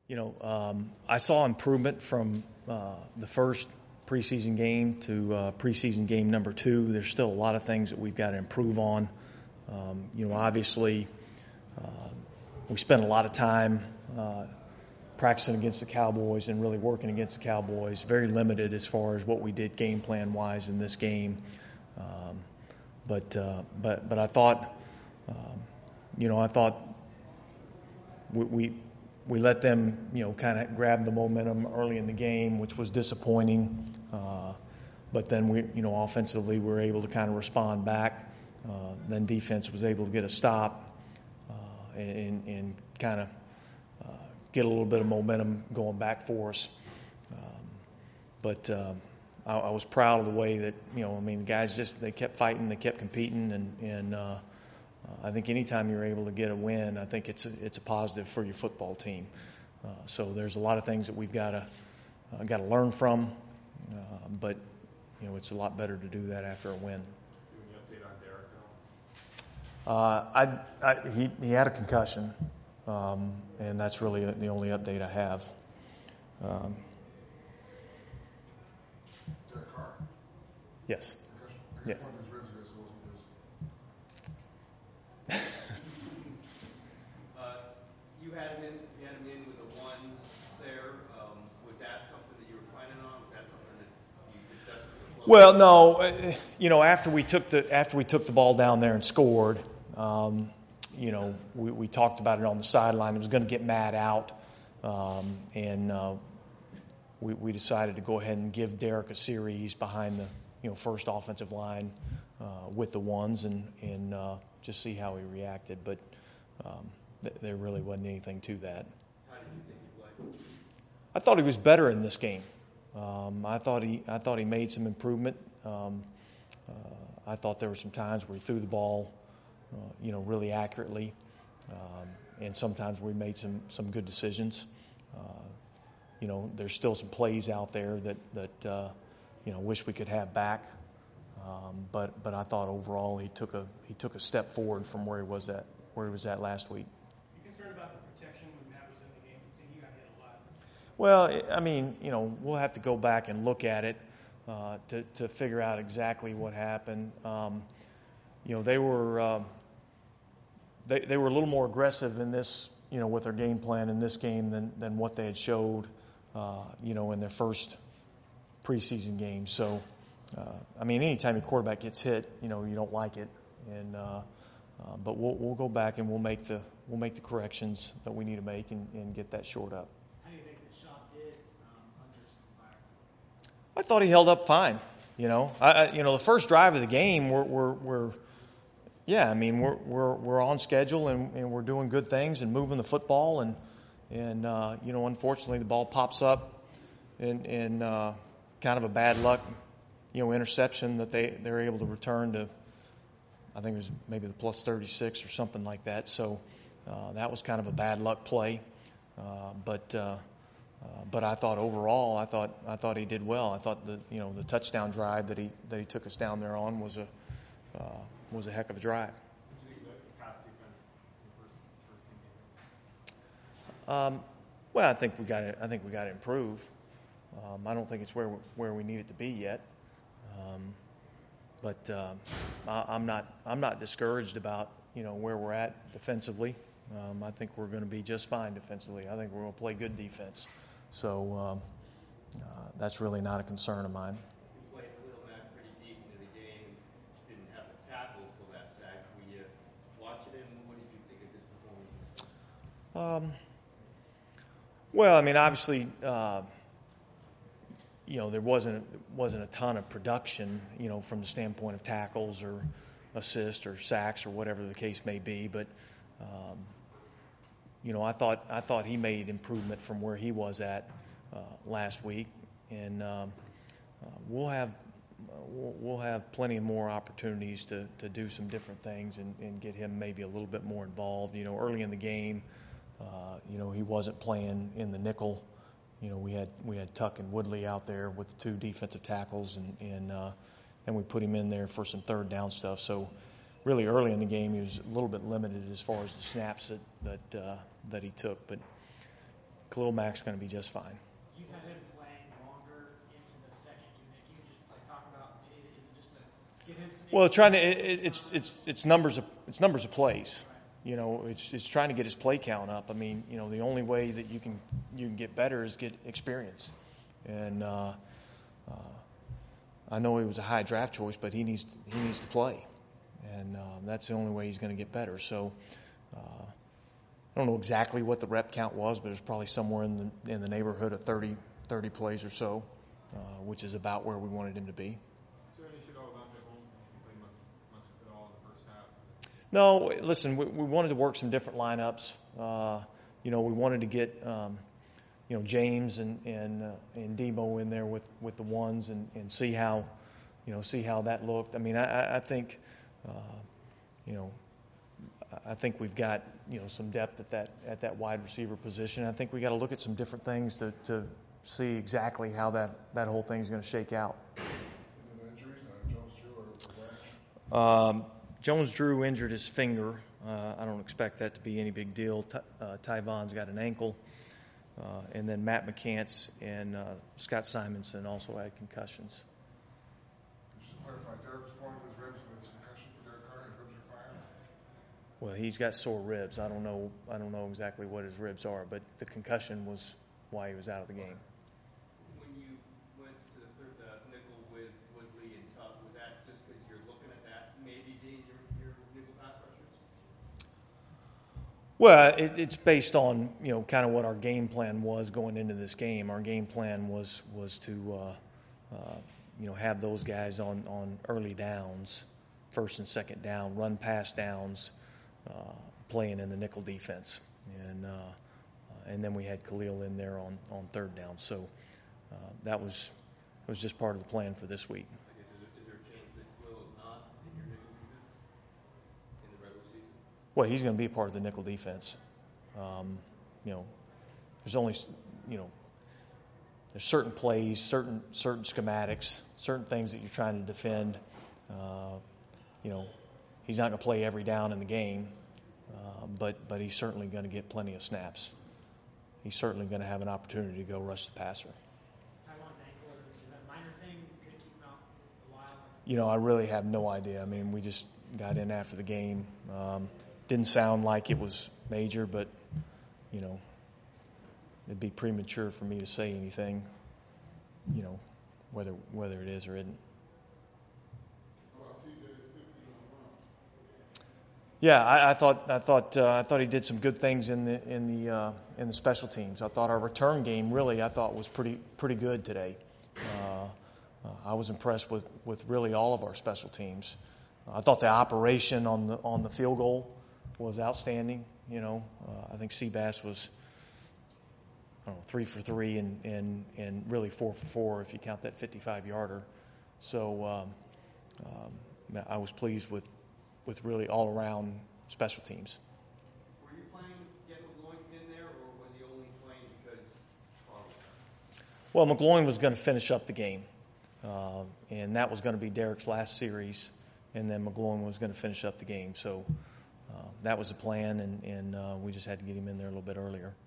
I saw improvement from the first preseason game to preseason game number 2. There's still a lot of things that we've got to improve on. Obviously, we spent a lot of time practicing against the Cowboys and really working against the Cowboys. Very limited as far as what we did game plan wise in this game. But I thought, we let them, kind of grab the momentum early in the game, which was disappointing. But then we, offensively, we were able to kind of respond back. Then defense was able to get a stop and kind of get a little bit of momentum going back for us. But I was proud of the way that, the guys they kept fighting, they kept competing, and I think anytime you're able to get a win, I think it's a positive for your football team. So there's a lot of things that we've got to learn from, but it's a lot better to do that after a win. Any update on Derek at all? He had a concussion, and that's really the only update I have. Derek Carr? Yes. Yes. You had him in with the ones there. Was that something that you were planning on? Was that something that you discussed with the flow? Well, no. After we took the ball down there and scored, we talked about it on the sideline. It was going to get Matt out, and we decided to go ahead and give Derek a series behind the first offensive line with the ones and just see how he reacted. But there really wasn't anything to that. How did you think he played? I thought he was better in this game. I thought he made some improvement. I thought there were some times where he threw the ball, really accurately, and sometimes we made some good decisions. There's still some plays out there that wish we could have back. But I thought overall he took a step forward from where he was at last week. You concerned about the protection when Matt was in the game? So he got hit a lot. Well, we'll have to go back and look at it to figure out exactly what happened. They were a little more aggressive in this, with their game plan in this game than what they had showed, in their first preseason game. So, anytime your quarterback gets hit, you don't like it, but we'll go back and we'll make the corrections that we need to make and get that shored up. How do you think that Schaub did under some fire? I thought he held up fine. The first drive of the game, we're on schedule and we're doing good things and moving the football and unfortunately the ball pops up in kind of a bad luck, interception that they're able to return to. I think it was maybe the plus 36 or something like that. So that was kind of a bad luck play. But I thought overall, I thought he did well. I thought the touchdown drive that he took us down there on was a heck of a drive. Did you think the pass defense in the first game? Well, I think we got to improve. I don't think it's where we need it to be yet. But I'm not discouraged about where we're at defensively. I think we're going to be just fine defensively. I think we're going to play good defense. So that's really not a concern of mine. You played Khalil Mack pretty deep into the game and didn't have to tackle until that sack. When you watched him, what did you think of his performance? Well, obviously, there wasn't a ton of production, from the standpoint of tackles or assists or sacks or whatever the case may be. But, I thought he made improvement from where he was at last week, and we'll have plenty of more opportunities to do some different things and get him maybe a little bit more involved. Early in the game, he wasn't playing in the nickel. We had Tuck and Woodley out there with the two defensive tackles, and we put him in there for some third down stuff. So really early in the game, he was a little bit limited as far as the snaps that he took. But Khalil Mack's going to be just fine. You've had him playing longer into the second unit. Can you just talk about, is it just to give him some... Well, trying to it's numbers of plays. You know, it's trying to get his play count up. I mean, you know, the only way that you can get better is get experience. And I know he was a high draft choice, but he needs to play, and that's the only way he's going to get better. So I don't know exactly what the rep count was, but it was probably somewhere in the neighborhood of 30 plays or so, which is about where we wanted him to be. Is there any issue at all with Dante Holmes? He played much at all in the first half. No, listen, we wanted to work some different lineups. You know, we wanted to get you know, James and Debo in there with the ones and see how that looked. I mean, I think you know, I think we've got, you know, some depth at that wide receiver position. I think we got to look at some different things to see exactly how that whole thing's going to shake out. Any injuries, Jones-Drew or Branch? Jones-Drew injured his finger. I don't expect that to be any big deal. Tyvon's got an ankle. And then Matt McCants and Scott Simonson also had concussions. Just to clarify, Derek's point was ribs, but it's concussion for Derek Carr. His ribs are fine. Well, he's got sore ribs. I don't know exactly what his ribs are, but the concussion was why he was out of the game. When you went to the nickel with Woodley and Tuck, was that just because you're looking at that maybe being your nickel pass rushers? Well, it's based on, you know, kind of what our game plan was going into this game. Our game plan was to you know, have those guys on early downs, first and second down, run pass downs, playing in the nickel defense, and then we had Khalil in there on third down. So that was just part of the plan for this week. I guess is there a chance that Khalil is not in your nickel defense in the regular season? Well, he's going to be a part of the nickel defense. You know, there's only, you know, there's certain plays, certain schematics, certain things that you're trying to defend. You know, he's not going to play every down in the game, but he's certainly going to get plenty of snaps. He's certainly going to have an opportunity to go rush the passer. Tyvon's ankle, is that a minor thing? Could keep him out a while? You know, I really have no idea. I mean, we just got in after the game. Didn't sound like it was major, but, you know, it'd be premature for me to say anything, you know, whether it is or isn't. Yeah, I thought he did some good things in the special teams. I thought our return game was pretty good today. I was impressed with really all of our special teams. I thought the operation on the field goal was outstanding. You know, I think Seabass was 3 for 3 and really 4 for 4 if you count that 55-yarder. So I was pleased with really all around special teams. Were you planning to get McGloin in there, or was he only playing because Well, McGloin was going to finish up the game, and that was going to be Derek's last series, and then McGloin was going to finish up the game. So that was the plan, and we just had to get him in there a little bit earlier.